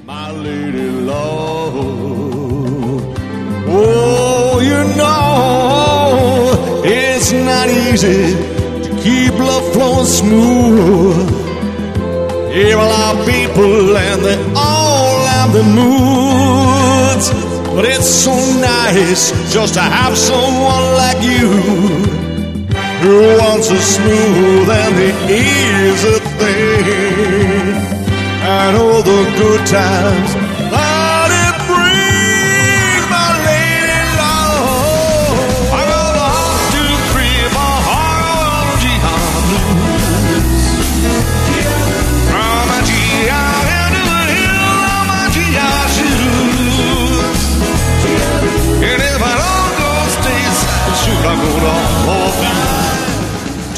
my lady love. Oh, you know it's not easy to keep love flowing smooth. Here are people and they all have their moods, but it's so nice just to have someone like you who wants a smooth and the easy